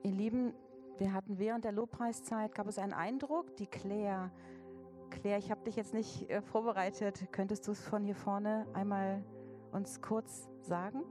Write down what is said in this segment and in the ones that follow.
Ihr Lieben, wir hatten während der Lobpreiszeit, gab es einen Eindruck, die Claire, ich habe dich jetzt nicht vorbereitet. Könntest du es von hier vorne einmal uns kurz sagen?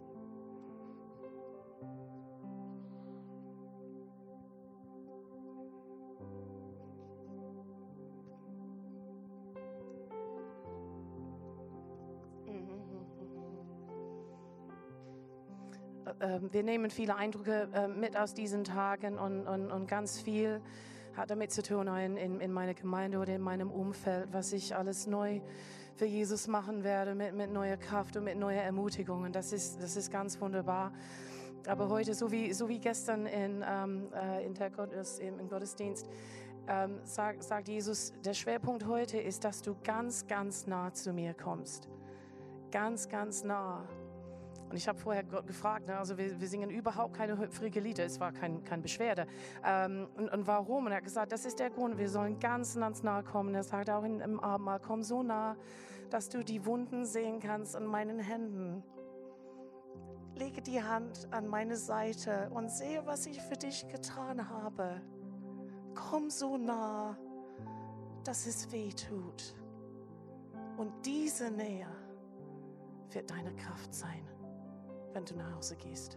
Wir nehmen viele Eindrücke mit aus diesen Tagen und ganz viel hat damit zu tun in meiner Gemeinde oder in meinem Umfeld, was ich alles neu für Jesus machen werde, mit neuer Kraft und mit neuer Ermutigung. Und das ist ganz wunderbar. Aber heute, so wie gestern im Gottesdienst, sagt Jesus, der Schwerpunkt heute ist, dass du ganz, ganz nah zu mir kommst. Ganz, ganz nah. Und ich habe vorher Gott gefragt, ne? Also wir singen überhaupt keine hüpfrige Lieder, es war kein Beschwerde. Und warum? Und er hat gesagt, das ist der Grund, wir sollen ganz, ganz nah kommen. Er sagt auch im Abendmahl, komm so nah, dass du die Wunden sehen kannst an meinen Händen. Lege die Hand an meine Seite und sehe, was ich für dich getan habe. Komm so nah, dass es weh tut. Und diese Nähe wird deine Kraft sein, wenn du nach Hause gehst.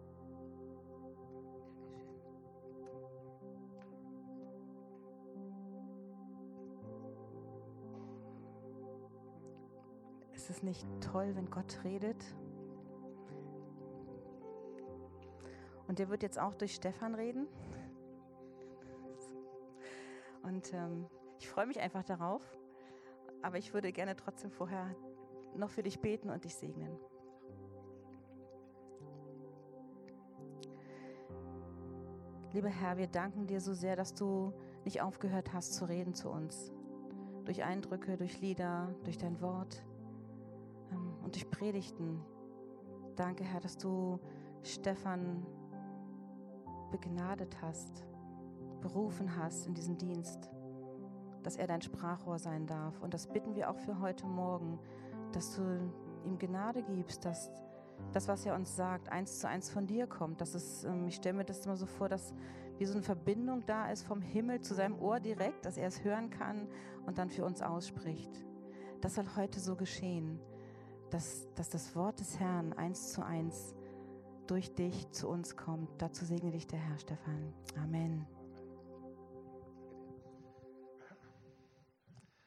Ist es nicht toll, wenn Gott redet? Und der wird jetzt auch durch Stefan reden. Und ich freue mich einfach darauf. Aber ich würde gerne trotzdem vorher noch für dich beten und dich segnen. Lieber Herr, wir danken dir so sehr, dass du nicht aufgehört hast zu reden zu uns. Durch Eindrücke, durch Lieder, durch dein Wort und durch Predigten. Danke, Herr, dass du Stefan begnadet hast, berufen hast in diesen Dienst, dass er dein Sprachrohr sein darf. Und das bitten wir auch für heute Morgen, dass du ihm Gnade gibst, dass das, was er uns sagt, 1:1 von dir kommt. Ich stelle mir das immer so vor, dass wie so eine Verbindung da ist vom Himmel zu seinem Ohr direkt, dass er es hören kann und dann für uns ausspricht. Das soll heute so geschehen, dass das Wort des Herrn 1:1 durch dich zu uns kommt. Dazu segne dich der Herr, Stefan. Amen.